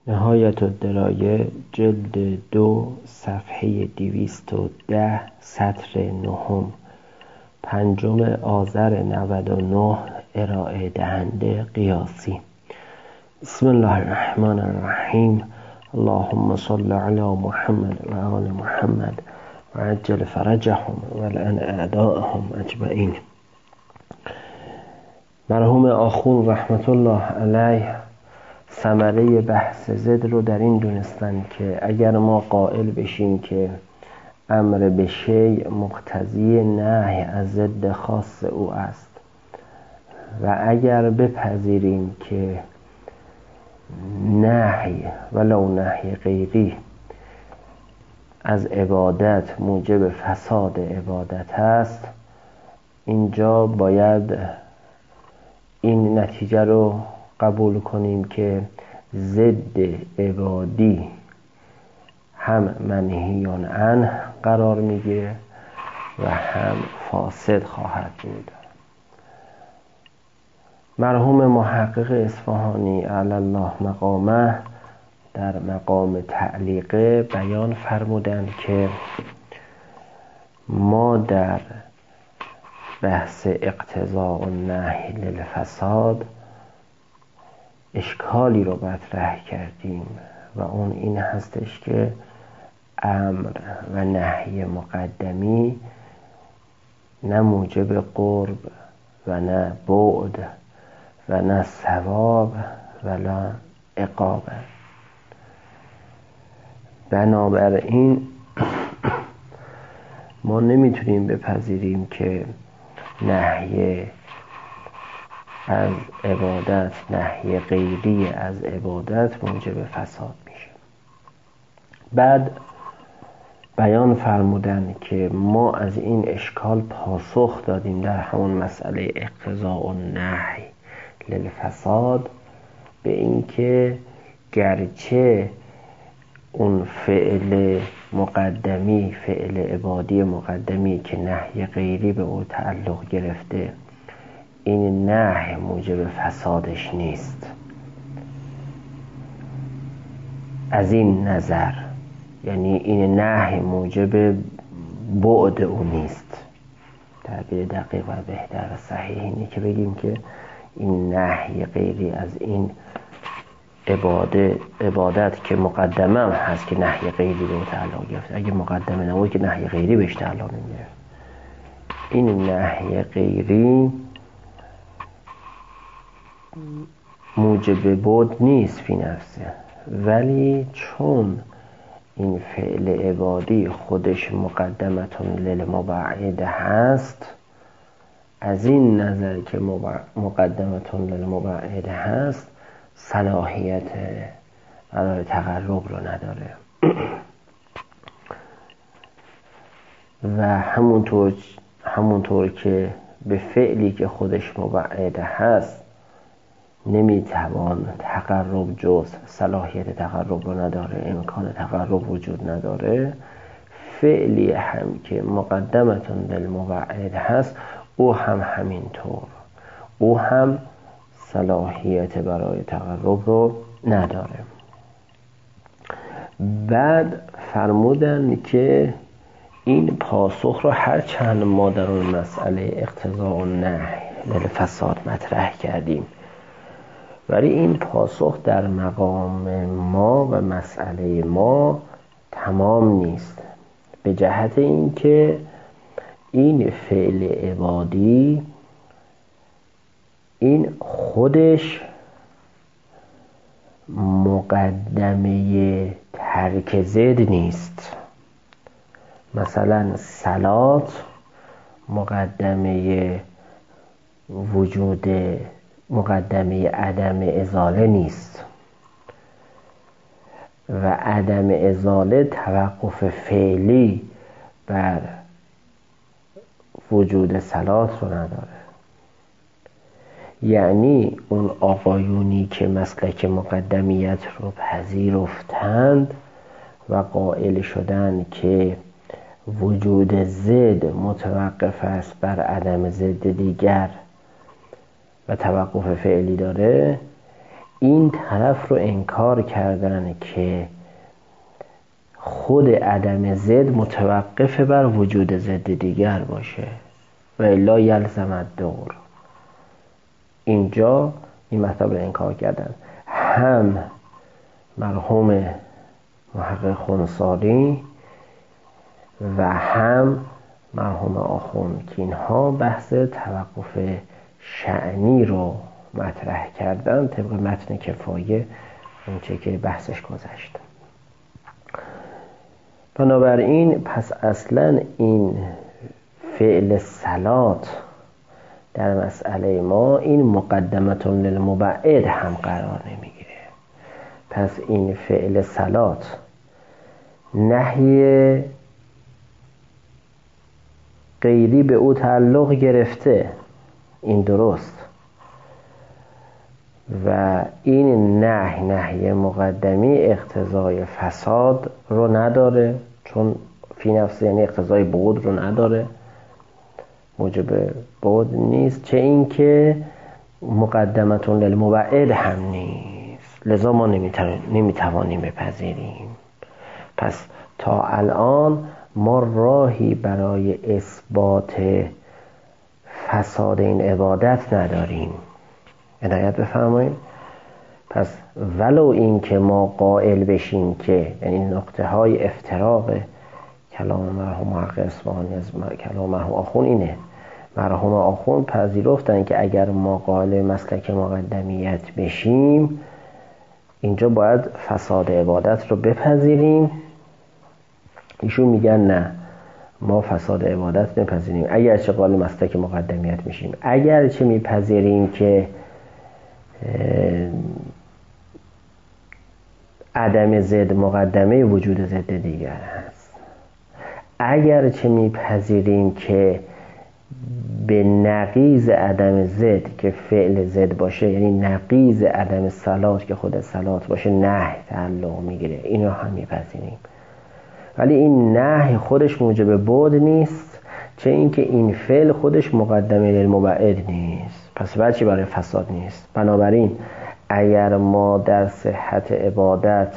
نهایت الدرایه جلد 2 صفحه 210 سطر 9 5 آذر 99 ارائه دهنده قیاسی. بسم الله الرحمن الرحیم. اللهم صل علی محمد و آل محمد و عجل فرجهم و لعن اعدائهم اجمعین. مرحوم آخوند رحمت الله علیه ثمره بحث ضد رو در این دونستن که اگر ما قائل بشیم که امر به شیء مقتضی نهی از ضد خاص او است و اگر بپذیریم که نهی ولو نهی غیری از عبادت موجب فساد عبادت است، اینجا باید این نتیجه رو قبول کنیم که ضد عبادی هم منهیان عنه قرار میگیره و هم فاسد خواهد بود. مرحوم محقق اصفهانی اعلی الله مقامه در مقام تعلیقه بیان فرمودند که ما در بحث اقتضاء النهی للفساد اشکالی رو مطرح کردیم و اون این هستش که امر و نهی مقدمی نه موجب قرب و نه بعد و نه ثواب ولا عقاب. بنابراین ما نمیتونیم بپذیریم که نهی از عبادت، نهی غیری از عبادت موجب فساد میشه. بعد بیان فرمودن که ما از این اشکال پاسخ دادیم در همون مسئله اقتضاء النهی للفساد به اینکه گرچه اون فعل مقدمی، فعل عبادی مقدمی که نهی غیری به او تعلق گرفته، این نهی موجب فسادش نیست. از این نظر یعنی این نهی موجب بعد او نیست. تعبیر دقیق و بهتر و صحیح اینه که بگیم که این نهی غیری از این عبادت که مقدمه هم هست که نهی غیری به او تعلق گرفته، اگه مقدمه نبود که نهی غیری بهش تعلق نمیگرفت. این نهی غیری موجب بعد نیست فی نفسه، ولی چون این فعل عبادی خودش مقدمتون للمبعد هست، از این نظر که مقدمتون للمبعد هست صلاحیت برای تقرب رو نداره و همونطور که به فعلی که خودش مبعد هست نمیتوان تقرب جز صلاحیت تقرب رو نداره، امکان تقرب وجود نداره، فعلی هم که مقدمتون للمبعد هست او هم همینطور، او هم صلاحیت برای تقرب رو نداره. بعد فرمودن که این پاسخ رو هر چند ما در اون مسئله اقتضاء النهی للفساد مطرح کردیم، ولی این پاسخ در مقام ما و مسئله ما تمام نیست، به جهت اینکه این فعل عبادی این خودش مقدمه ترک ضد نیست. مثلا صلات مقدمه وجود، مقدمه عدم ازاله نیست و عدم ازاله توقف فعلی بر وجود صلات رو نداره. یعنی اون آقایونی که مسلک مقدمیت رو پذیرفتند و قائل شدند که وجود ضد متوقف است بر عدم ضد دیگر و توقف فعلی داره، این طرف رو انکار کردن که خود عدم ضد متوقف بر وجود ضد دیگر باشه و الا یلزم الدور. اینجا این مطلب رو انکار کردن هم مرحوم محقق خونساری و هم مرحوم آخوند که اینها بحث توقف شأنی رو مطرح کردن طبق متن کفایه اونچه که بحثش گذشت. بنابراین پس اصلا این فعل صلات در مسئله ما این مقدمتون للمبعد هم قرار نمیگیره. پس این فعل صلات نهی غیری به او تعلق گرفته، این درست، و این نهی مقدمی اقتضای فساد رو نداره، چون فی نفسه یعنی اقتضای بعد رو نداره، موجب بعد نیست، چه این که مقدمتون للمبعد هم نیست، لذا ما نمیتوانیم بپذیریم. پس تا الان ما راهی برای اثبات فساد این عبادت نداریم. عنایت بفرمایید. پس ولو این که ما قائل بشیم که یعنی نقطه های افتراق کلام مرحوم محقق اصفهانی از کلام مرحوم آخوند اینه، مرحوم آخوند پذیرفتن که اگر ما قائل مسلک مقدمیت بشیم اینجا باید فساد عبادت رو بپذیریم. ایشون میگن نه، ما فساد عبادت نپذیریم اگرچه قائل مسلک مقدمیت میشیم، اگرچه میپذیریم که عدم ضد مقدمه وجود ضد دیگر هست، اگرچه میپذیریم که به نقیض عدم ضد که فعل ضد باشه، یعنی نقیض عدم صلات که خود صلات باشه، نهی تعلق میگیره، این رو هم میپذیریم. ولی این نهی خودش موجب بعد نیست، چه اینکه این فعل خودش مقدمه للمبعد نیست، پس بچی برای فساد نیست. بنابراین اگر ما در صحت عبادت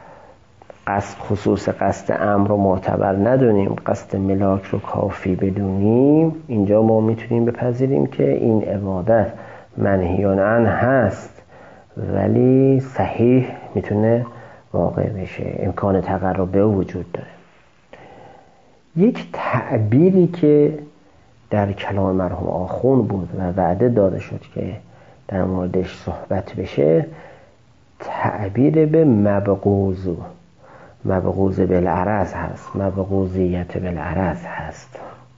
خصوص قصد امر رو معتبر ندونیم، قصد ملاک رو کافی بدونیم، اینجا ما میتونیم بپذیریم که این عبادت منهیان عنه هست ولی صحیح میتونه واقع بشه، امکان تقرب به وجود داره. یک تعبیری که در کلام مرحوم آخوند بود و وعده داده شد که در موردش صحبت بشه، تعبیر به مبغوض بالعرض هست، مبغوضیت بالعرض هست.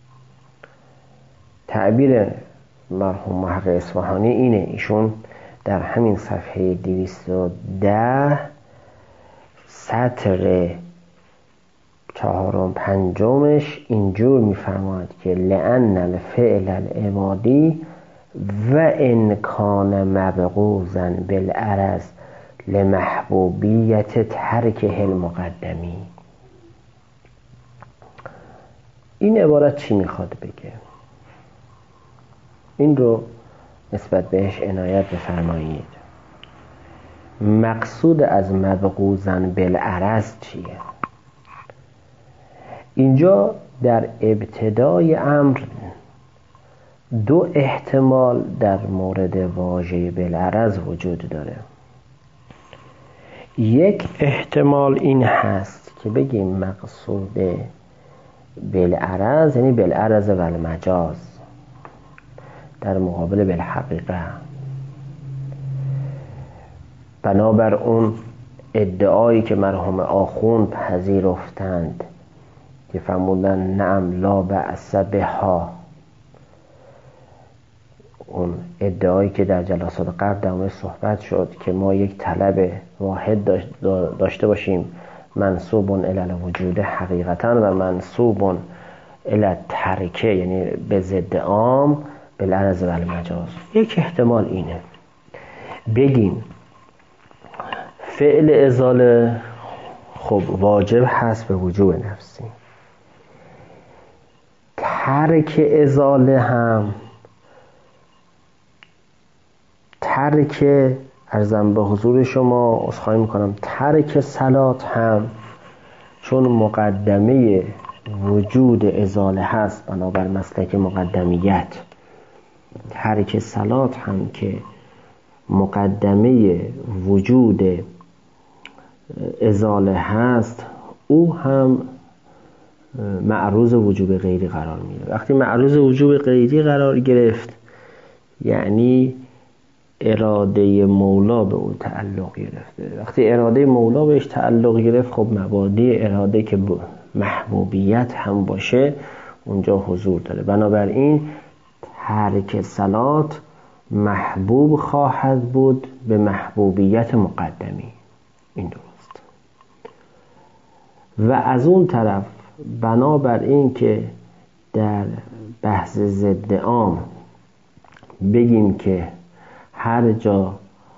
تعبیر مرحوم محقق اصفهانی اینه، ایشون در همین صفحه 210 سطر 4 و 5 اینجور میفرماید که لأن الفعل العبادی و ان کان مبغوضا بالعرض لمحبوبیت ترکه المقدمی. این عبارت چی میخواد بگه؟ این رو نسبت بهش عنایت بفرمایید. مقصود از مبغوضا بالعرض چیه؟ اینجا در ابتدای امر دو احتمال در مورد واژه بالعرض وجود داره. یک احتمال این هست که بگیم مقصود بالعرض یعنی بالعرض و المجاز در مقابل بالحقیقه، بنابر اون ادعایی که مرحوم آخوند پذیرفتند که فرمودن نعم لا بأس بها، اون ادعایی که در جلسات قبل در مورد صحبت شد که ما یک طلب واحد داشته باشیم منصوب الی الوجود حقیقتا و منصوب الی ترکه یعنی به ضد عام بالعرض و المجاز. یک احتمال اینه بگیم فعل ازاله خب واجب هست به وجوب نفسی، ترک ازاله هم ترک عرضم به حضور شما عذرخواهی میکنم ترک صلات هم چون مقدمه وجود ازاله هست بنابر مسلک مقدمیت، ترک صلات هم که مقدمه وجود ازاله هست او هم معروض وجوب غیری قرار میگیره. وقتی معروض وجوب غیری قرار گرفت یعنی اراده مولا به او تعلق گرفته. وقتی اراده مولا بهش تعلق گرفت خب مبادی اراده که محبوبیت هم باشه اونجا حضور داره. بنابراین ترک صلات محبوب خواهد بود به محبوبیت مقدمی. این درست. و از اون طرف بنابراین که در بحث ضد عام بگیم که هر جا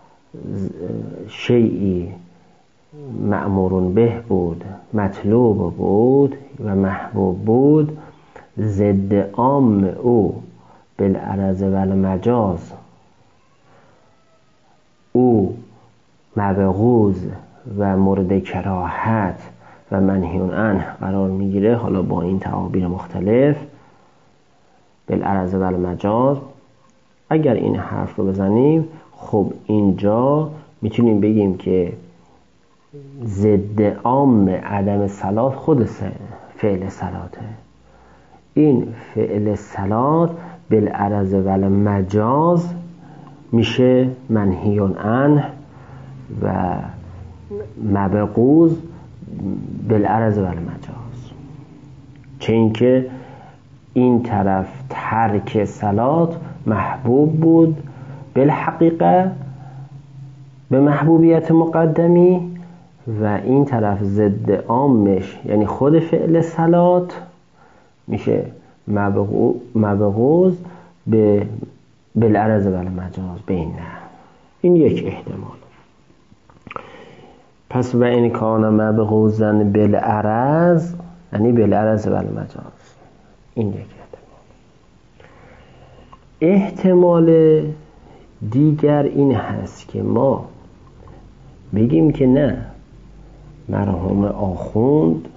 شیئی مأمور به بود، مطلوب بود و محبوب بود، ضد عام او بالعرض و المجاز او مبغوض و مورد کراهت و منهی عنه قرار میگیره. حالا با این تعابیر مختلف بالعرض و المجاز اگر این حرف رو بزنیم خب اینجا میتونیم بگیم که ضد عام عدم صلات خود فعل صلاته. این فعل صلات بالعرض و المجاز میشه منهی عنه و مبغوض بالعرض و المجاز، چه اینکه این طرف ترک صلات محبوب بود بالحقیقه به محبوبیت مقدمی و این طرف ضد عامش یعنی خود فعل صلات میشه مبغوض به بالعرض و المجاز. بین این یک احتمال. پس و این کان مبغوضا بالعرض یعنی بالعرض و المجاز. این یک احتمال دیگر این هست که ما بگیم که نه، مرحوم آخوند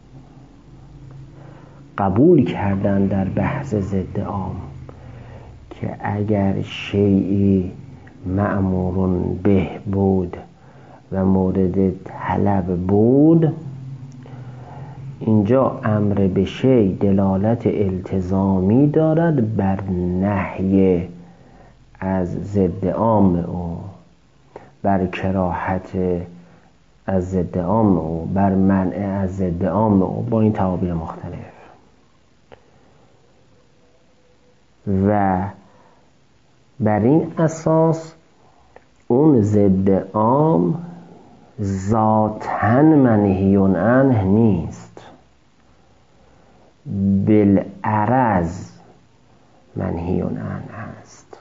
قبول کردن در بحث ضد عام که اگر شیئی مأمور به بود و مورد طلب بود، اینجا امر به شیء دلالت التزامی دارد بر نهی از ضد عام او، بر کراهت از ضد عام او، بر منع از ضد عام او، با این تعابیر مختلف. و بر این اساس اون ضد عام ذاتاً منهی عنه نیست، بالعرض منهی عنه است.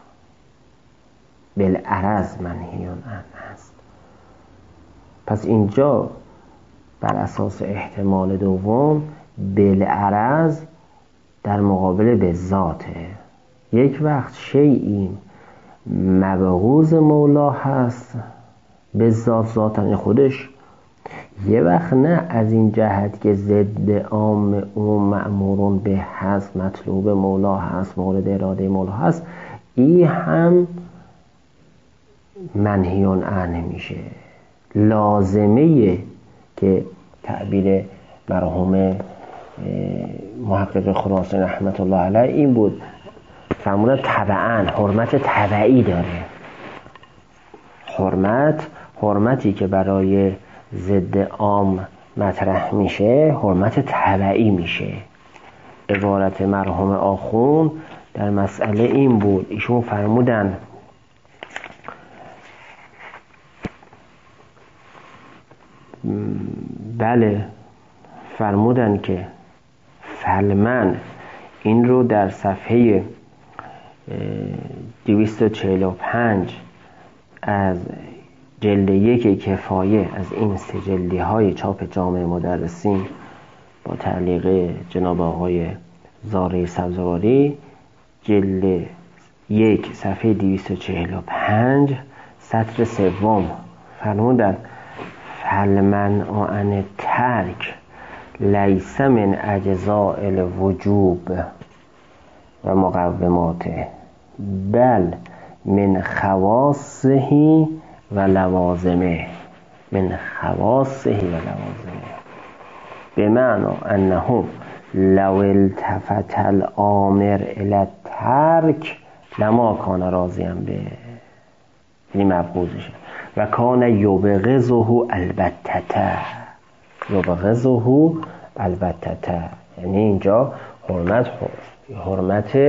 بالعرض منهی عنه است. پس اینجا بر اساس احتمال دوم بالعرض در مقابل به ذاته. یک وقت شیئی مبغوض مولا هست به ذاتن خودش، یه وقت نه از این جهت که ضد عام اون مأمورون به هست، مطلوب مولا هست، مورد اراده مولا هست، این هم منهی عنه میشه. لازمه که تعبیر مرحوم محقق خراسانی رحمت الله علیه این بود، فرمودن تبعاً حرمت تبعی داره. حرمتی که برای ضد عام مطرح میشه حرمت تبعی میشه. عبارت مرحوم آخوند در مسئله این بود، ایشون فرمودن بله، فرمودن که فلمن، این رو در صفحه 245 از جلد 1 کفایه از این سه جلدی های چاپ جامع مدرسین با تعلیق جناب آقای زاره سبزواری، جلد 1 صفحه 245 سطر سوم فرمودن فالمنع عن ترک لیس من اجزاء الوجوب و مقوماته بل من خواصه و لوازمه بمعنى انه لو التفت الامر الى الترک لما کان راضیا به، یعنی مبغوضشه، و کان یبغضه البتة، یعنی اینجا حرمت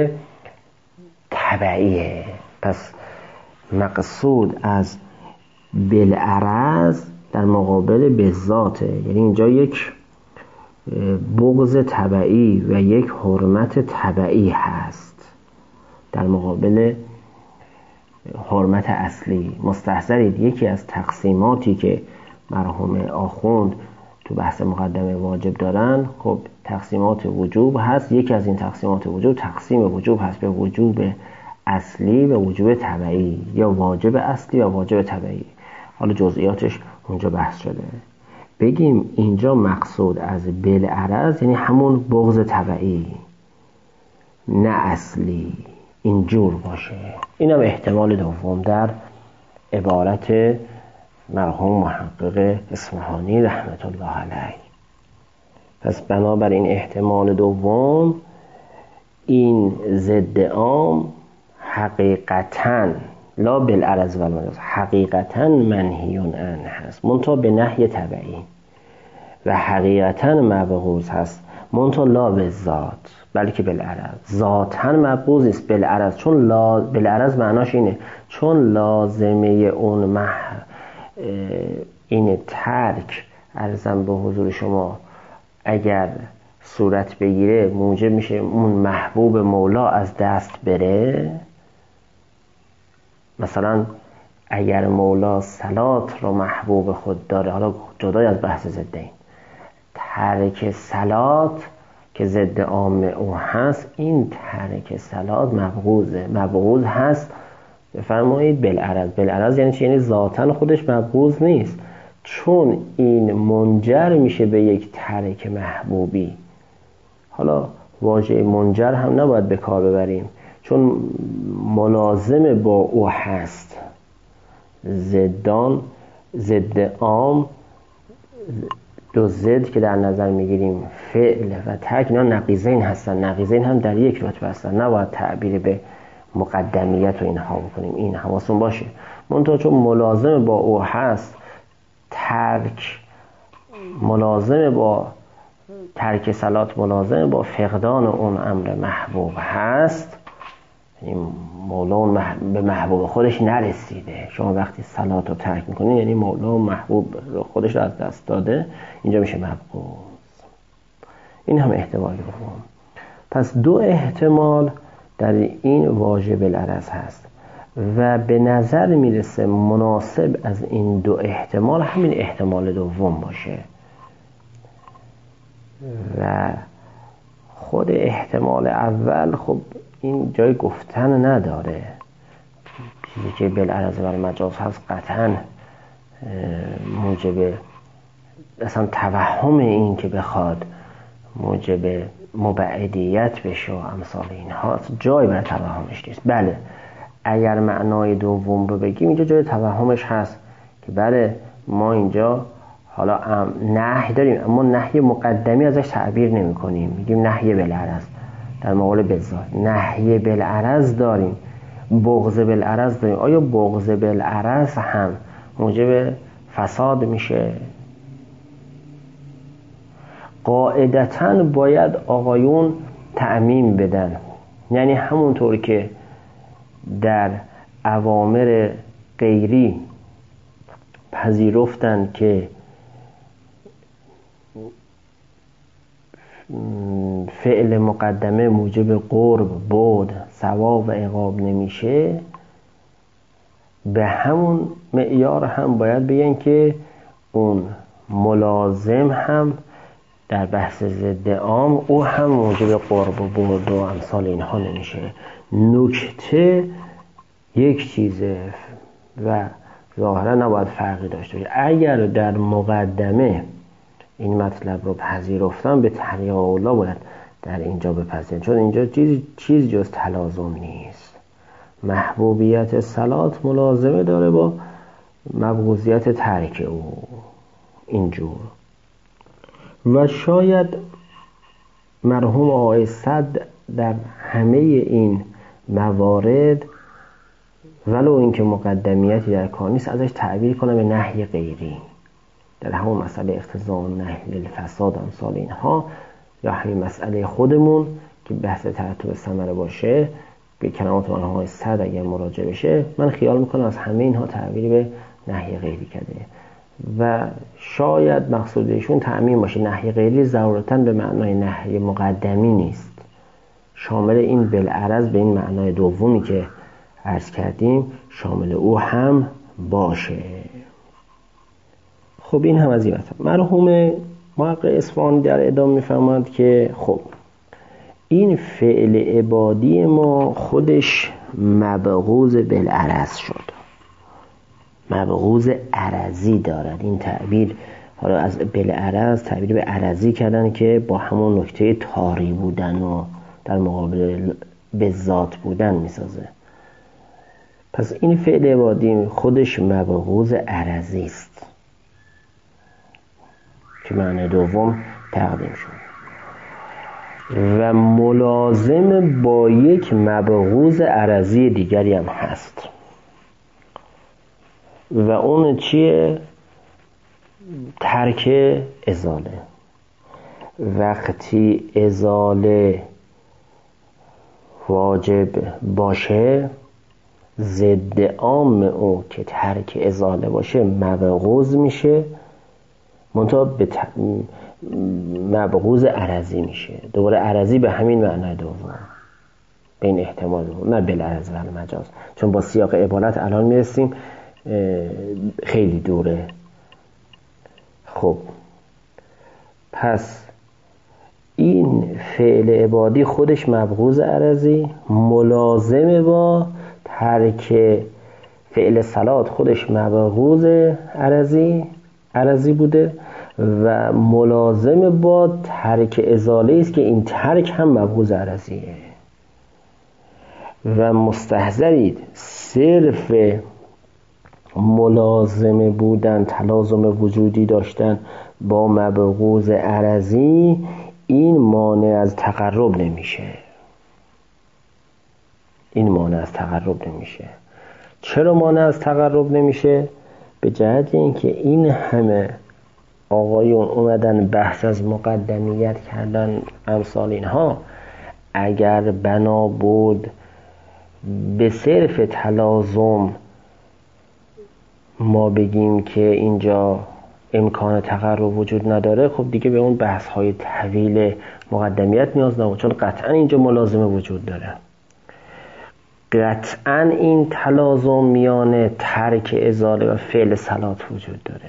تبعیه. پس مقصود از بالعرض در مقابل بالذاته، یعنی اینجا یک بغض تبعی و یک حرمت تبعی هست در مقابل حرمت اصلی. مستحضرید یکی از تقسیماتی که مرحوم آخوند تو بحث مقدمه واجب دارن، خب تقسیمات وجوب هست. یکی از این تقسیمات وجوب تقسیم وجوب هست به وجوب اصلی و وجوب تبعی، یا واجب اصلی یا واجب تبعی. حالا جزئیاتش اونجا بحث شده. بگیم اینجا مقصود از بالعرض یعنی همون بغض تبعی نه اصلی، اینجور باشه. اینم احتمال دوم در عبارت مرحوم محقق اصفهانی رحمت الله علیه. پس بنابراین احتمال دوم این ضد عام حقیقتاً لا بالعرض و المجاز حقیقتاً منهی عنه هست منتها به نهی تبعی، و حقیقتاً مبغوض هست منتها لا بالذات بلکه بالعرض. ذاتاً مبغوض است بالعرض، چون بالعرض معناش اینه چون لازمه اون این ترک عرضم به حضور شما اگر صورت بگیره موجب میشه اون محبوب مولا از دست بره. مثلا اگر مولا صلات رو محبوب خود داره، حالا جدای از بحث ضدین، ترک صلات که ضد عام او هست، این ترک صلات مبغوض هست. بفرمایید بالعرض یعنی چی؟ یعنی ذاتاً خودش مبغوض نیست، چون این منجر میشه به یک ترک محبوبی. حالا واژه منجر هم نباید به کار ببریم، چون ملازم با او هست. ضد عام، دو ضد که در نظر میگیریم فعل و ترک، اینا نقیضین هستن. نقیضین هم در یک رتبه هستن، نباید تعبیر به مقدمیت و اینها بکنیم. این حواستون باشه. منتها چون ملازم با او هست، ترک ملازم با ترک صلات ملازم با فقدان اون امر محبوب هست. یعنی مولا به محبوب خودش نرسیده. شما وقتی صلات رو ترک میکنید یعنی مولا محبوب خودش رو از دست داده، اینجا میشه مبغوض. این هم احتمال دوم. پس دو احتمال در این واژه بالعرض هست و به نظر میرسه مناسب از این دو احتمال همین احتمال دوم باشه و خود احتمال اول خب این جای گفتن نداره. چیزی که بالعرض و المجاز هست قطعا موجب اصلا توهم این که بخواد موجب مبعدیت بشه و امثال اینها جای برای توهمش نیست. بله اگر معنای دوم رو بگیم اینجا جای توهمش هست که بله ما اینجا حالا نهی داریم اما نهی مقدمی ازش تعبیر نمی کنیم، میگیم نهی بالعرض در مقابل بالذات. نهی بالعرض داریم، بغض بالعرض داریم. آیا بغض بالعرض هم موجب فساد میشه؟ قاعدتاً باید آقایون تعمیم بدن، یعنی همونطور که در اوامر غیری پذیرفتن که فعل مقدمه موجب قرب، بعد، ثواب و عقاب نمیشه، به همون معیار هم باید بگن که اون ملازم هم در بحث ضد عام او هم موجب قرب و بعد و امثال اینها نمیشه. نکته یک چیزه و ظاهرا نباید فرقی داشته باشه. اگر در مقدمه این مطلب رو پذیرفتم، به طریق اولا باید در اینجا بپذیرم، چون اینجا چیز جز تلازم نیست. محبوبیت صلات ملازمه داره با مبغوضیت ترک او اینجور. و شاید مرحوم آقای صدر در همه این موارد ولو اینکه مقدمیتی در کار نیست ازش تعبیر کنه به نهی غیری، در همون مسئله اقتضاء النهی للفساد امثال اینها، یا همین مسئله خودمون که بحث ترتب ثمره باشه، به کلمات مرحوم آقای صدر اگر مراجعه بشه، من خیال میکنم از همه اینها تعبیر به نهی غیری کرده و شاید مقصودشون تعمیم باشه. نهی غیری ضرورتاً به معنای نهی مقدمی نیست، شامل این بالعرض به این معنای دومی که عرض کردیم شامل او هم باشه. خب این هم از این مطلب. مرحوم محقق اصفهانی در ادامه می‌فرماید که خب این فعل عبادی ما خودش مبغوض بالعرض شد، مبغوض عرضی دارد. این تعبیر حالا از بالعرض تعبیر به عرضی کردن که با همون نکته طاری بودن و در مقابل به ذات بودن میسازه. پس این فعل عبادی خودش مبغوض عرضی است که معنی دوم تقدیم شد و ملازم با یک مبغوض عرضی دیگری هم هست و اون چیه؟ ترک ازاله. وقتی ازاله واجب باشه، ضد عام او که ترک ازاله باشه مبغوض میشه، منتها به مبغوض عرضی میشه. دوباره عرضی به همین معنای دوم، به این احتمال دوم، نه بالعرض و المجاز، چون با سیاق عبارت الان میرسیم خیلی دوره. خب پس این فعل عبادی خودش مبغوض عرضی، ملازم با ترک فعل صلات خودش مبغوض عرضی بوده و ملازم با ترک ازاله است که این ترک هم مبغوض عرضیه. و مستحضرید صرف ملازمه بودن، تلازم وجودی داشتن با مبغوض عرضی، این مانع از تقرب نمیشه. این مانع از تقرب نمیشه. چرا مانع از تقرب نمیشه؟ به جهت اینکه این همه آقایون اومدن بحث از مقدمیت کردن امثال اینها، اگر بنا بود به صرف تلازم ما بگیم که اینجا امکان تقرب وجود نداره، خب دیگه به اون بحث های طویل مقدمیت نیاز نبود، چون قطعا اینجا ملازمه وجود داره. قطعا این تلازم میان ترک ازاله و فعل صلات وجود داره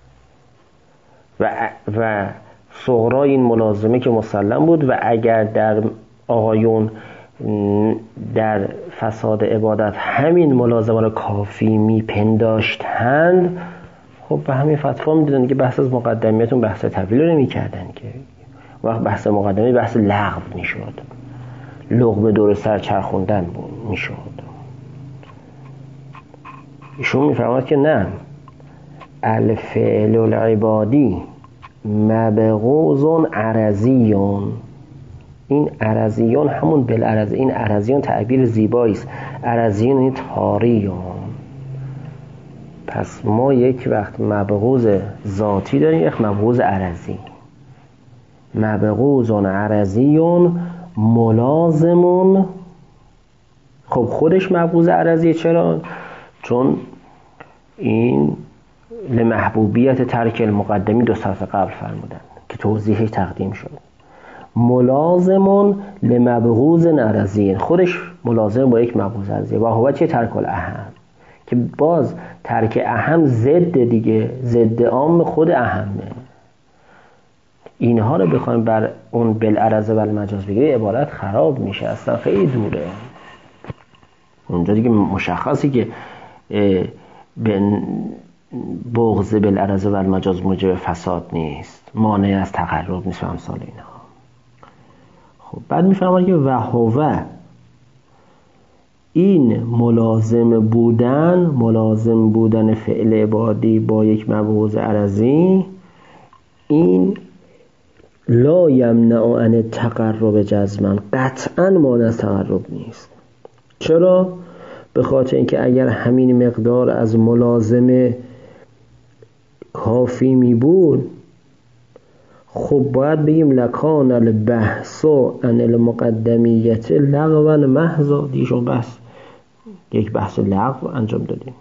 و صغرای این ملازمه که مسلم بود. و اگر در آقایون در فساد عبادت همین ملازمه را کافی میپنداشتند، خب به همین فتوا میدادن که بحث از مقدمیتون بحث طویل رو نمیکردن، که وقت بحث مقدمی بحث لغو میشد، لقمه دور سر چرخوندن میشد. ایشون میفرماد که نه، الفعل العبادی مبغوض عرضیون. این عرضیون همون بالعرض، این عرضیون تعبیر زیبایی است، عرضیون این تاریون. پس ما یک وقت مبغوض ذاتی داریم، یک مبغوض عرضی. مبغوض عرضیون ملازمون. خب خودش مبغوض عرضیه. چرا؟ چون این لمحبوبیت ترک المقدمی دو صفحه قبل فرمودن که توضیحش تقدیم شد. ملازمون لمبغوض عرضی، خودش ملازم با یک مبغوض عرضی. و هو چه؟ ترک الاهم، که باز ترک اهم ضد دیگه، ضد عام خود اهمه. اینها رو بخوایم بر اون بالعرض و المجاز بگیری عبارت خراب میشه، اصلا خیلی دوره. اونجا دیگه مشخصی که بغض بالعرض و المجاز موجب فساد نیست، مانع از تقرب نیست و امثال اینها. خب بعد میفهمن که وهوه، این ملازم بودن فعل عبادی با یک مبغوض عرضی، این لا یمنع عن تقرب جزما، قطعا مانع از تقرب نیست. چرا؟ به خاطر اینکه اگر همین مقدار از ملازمه کافی می بود، خب باید بگیم لکان البحث عن المقدمیت لغوا محضا، دیشون بحث یک بحث لغو انجام دادیم.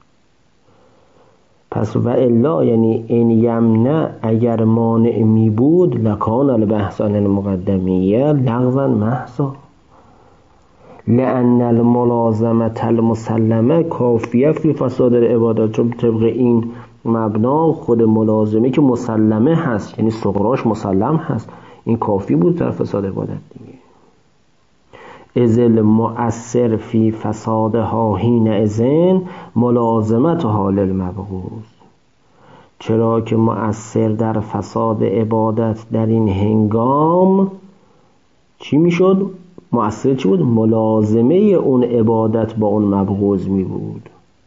پس و الا یعنی این یمنع، اگر مانع می بود، لکان البحث عن المقدمیه لغوا محضا، لأن الملازمة المسلمه کافیه فی فساد العبادات، چون طبق این مبنا خود ملازمه که مسلمه هست، یعنی صغراش مسلم هست، این کافی بود در فساد عبادت دیگه. ازل مؤثر فی فسادها حین اذن ملازمتها للمبغوض، چرا که مؤثر در فساد عبادت در این هنگام چی میشد؟ مؤثر چی بود؟ ملازمه اون عبادت با اون مبغوض می بود.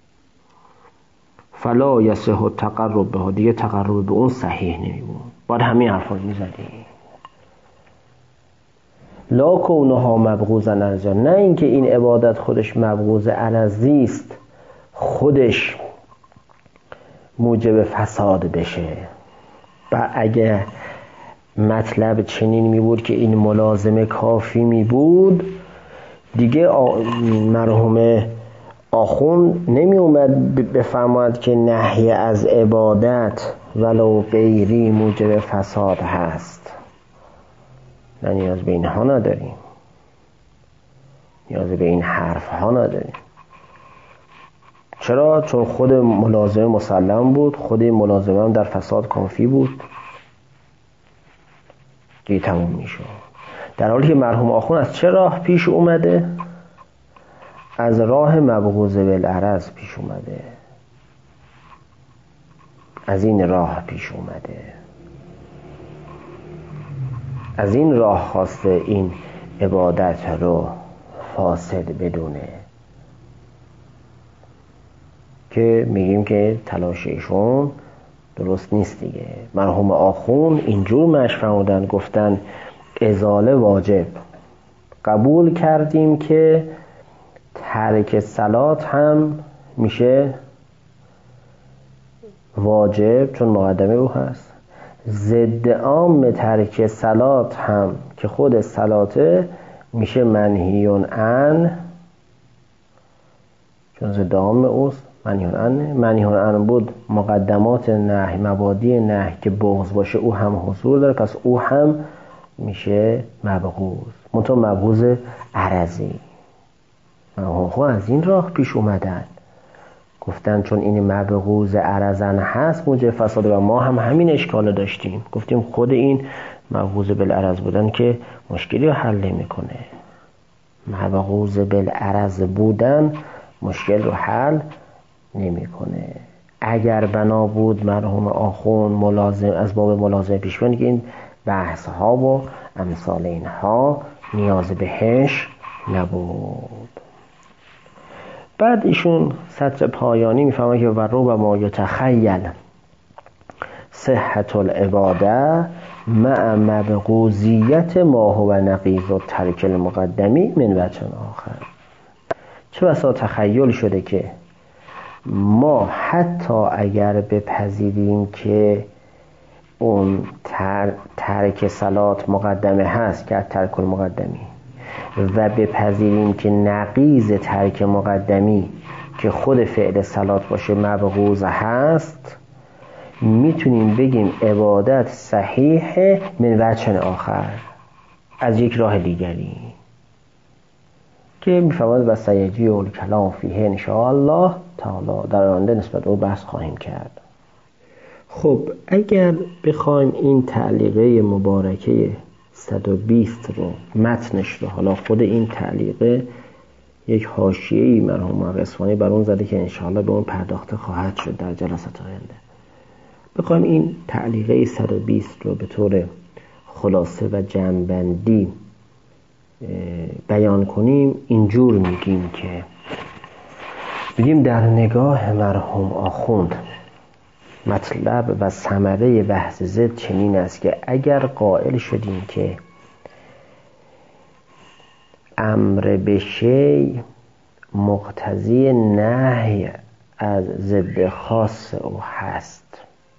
فلا یصح التقرب بها، دیگه تقرب به اون صحیح نمی بود. باید همین حرفا می زدی. لا کونها مبغوضا عرضا، نه اینکه این عبادت خودش مبغوض عرضی است خودش موجب فساد بشه. و اگه مطلب چنین می بود که این ملازمه کافی می بود، دیگه مرحوم آخوند نمی اومد بفرماید که نهی از عبادت ولو غیری موجب فساد هست. نه، نیاز به اینها نداریم، نیاز به این حرف ها نداریم. چرا؟ چون خود ملازمه مسلم بود، خود ملازمه هم در فساد کافی بود، دیگه تموم میشه. در حالی که مرحوم آخوند از چه راه پیش اومده؟ از راه مبغوض بالعرض پیش اومده، از این راه پیش اومده، از این راه خواسته این عبادت رو فاسد بدونه، که میگیم که تلاش ایشون درست نیست دیگه. مرحوم آخوند اینجور مشق فرمودن، گفتن ازاله واجب، قبول کردیم که ترک صلات هم میشه واجب چون مقدمه او هست، ضد عام ترک صلات هم که خود صلاته میشه منهیون عن، چون ضد عام اوست منهیون عن. منهیون عن بود مقدمات نهی، مبادی نهی که بغض باشه او هم حضور داره، پس او هم میشه مبغوض، منتها مبغوض عرضی. خب از این راه پیش اومدن، گفتن چون این مبغوض عرضن هست موجب فساد، و ما هم همین اشکال داشتیم، گفتیم خود این مبغوض بالعرض بودن که مشکلی رو حل نمیکنه. مبغوض بالعرض بودن مشکل رو حل نمیکنه. اگر بنا بود مرحوم آخوند ملازم از باب ملازمه پیش بیان که این بحث ها و امثال اینها نیاز بهش نبود. بعد ایشون سطر پایانی میفهمه که و ربما یتخیل صحت العباده مع مبغوضیت ما هو نقیض و ترک المقدمی من وجه آخر. چه بسا تخیل شده که ما حتی اگر بپذیریم که اون ترک صلات مقدمه هست که ترک المقدمی، و بپذیریم که نقیض ترک مقدمی که خود فعل صلات باشه مبغوض هست، میتونیم بگیم عبادت صحیحه من وجه آخر، از یک راه دیگری که میفهمد و سیجی و کلام فیه انشاءالله تعالی در آینده نسبت به او بحث خواهیم کرد. خب اگر بخوایم این تعلیقه مبارکه 120 رو متنش رو، حالا خود این تعلیقه یک حاشیه‌ای مرحوم محقق اصفهانی بر اون زده که انشاءالله به اون پرداخته خواهد شد در جلسات آینده. بخوایم این تعلیقه 120 رو به طور خلاصه و جمع‌بندی بیان کنیم، اینجور میگیم در نگاه مرحوم آخوند مطلب و ثمره بحث ضد چنین است که اگر قائل شدیم که امر به شیء مقتضی نهی از ضد خاص او هست،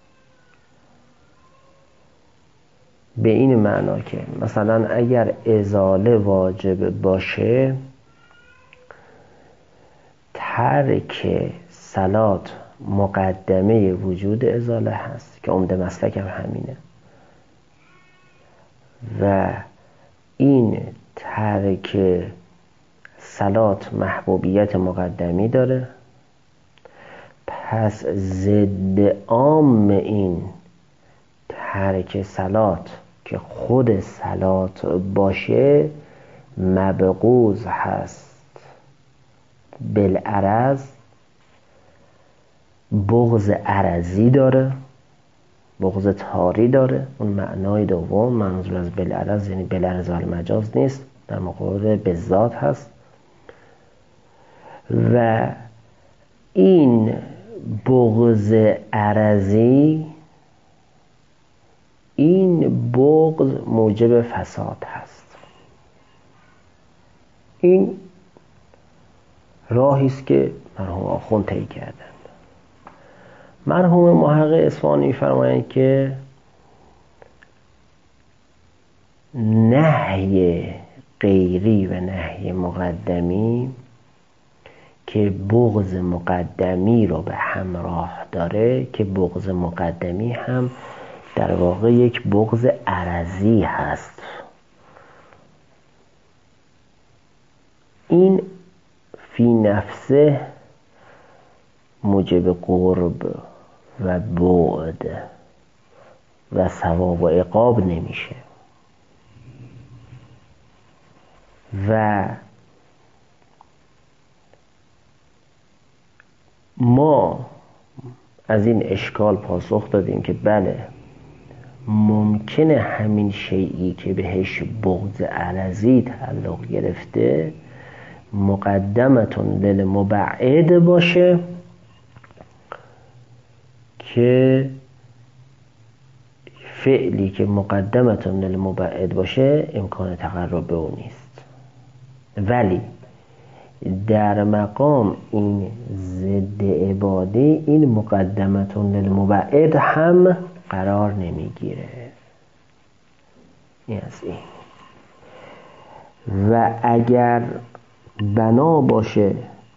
به این معنا که مثلا اگر ازاله واجب باشه، ترک صلات مقدمه وجود ازاله هست که عمده مسلک هم همینه، و این ترک صلات محبوبیت مقدمی داره. پس ضد عام این ترک صلات که خود صلات باشه مبغوض هست، بالعرض بغض عرضی داره، بغض تاری داره. اون معنای دوم منظور از بالعرض یعنی بالعرض المجاز نیست، در مقابل بالذات هست. و این بغض عرضی، این بغض موجب فساد هست. این راهی است که مرحوم آخوند طی کردند. مرحوم محقق اصفهانی فرمایند که نهی غیری و نهی مقدمی که بغض مقدمی رو به همراه داره، که بغض مقدمی هم در واقع یک بغض عرضی هست، این فی نفسه موجب قرب و بعد و ثواب و عقاب نمیشه. و ما از این اشکال پاسخ دادیم که بله، ممکنه همین شیئی که بهش بغض عرضی تعلق گرفته مقدمتون للمبعد باشه که فعلی که مقدمتون للمبعد باشه امکان تقرب به اون نیست، ولی در مقام این ضد عبادی این مقدمتون للمبعد هم قرار نمیگیره. این از این. و اگر بنا باشه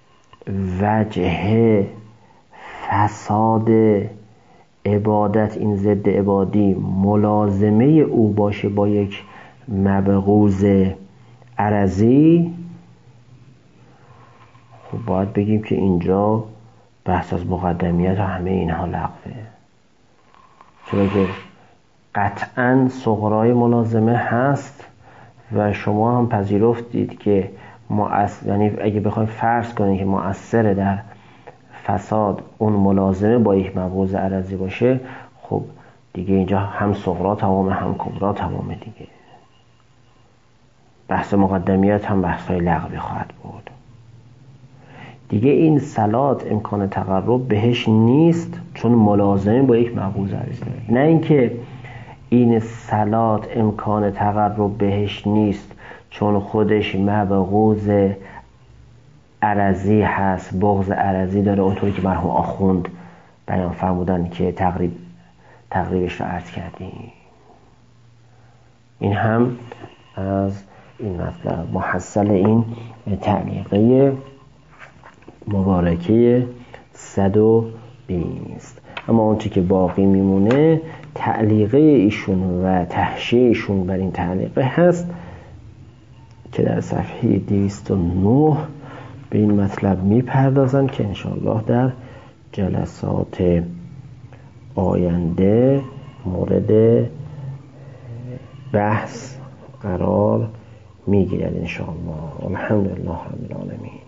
وجه فساد عبادت، این ضد عبادی ملازمه او باشه با یک مبغوض عرضی، خب باید بگیم که اینجا بحث از مقدمیت و همه اینها لغوه، چرا که قطعاً صغرای ملازمه هست و شما هم پذیرفتید که یعنی اگه بخوایم فرض کنیم که مؤثر در فساد اون ملازمه با یک مبغوض عرضی باشه، خب دیگه اینجا هم صغرا تمامه هم کبرا تمامه دیگه. بحث مقدمیت هم بحثای لغوی خواهد بود دیگه. این صلات امکان تقرب بهش نیست چون ملازمه با یک مبغوض عرضی داره، نه اینکه این صلات امکان تقرب بهش نیست چون خودش مبغوض عرضی هست، بغض عرضی داره، اونطوری که مرحوم آخوند بیان فرمودن که تقریبش رو عرض کردیم. این هم از این مطلب محصل این تعلیقه مبارکه 120. اما اون چی که باقی میمونه تعلیقه ایشون و تحشیه ایشون بر این تعلیقه هست که در صفحه 209 به این مطلب میپردازن که انشاءالله در جلسات آینده مورد بحث قرار میگیرد انشاءالله. الحمدلله رب العالمین.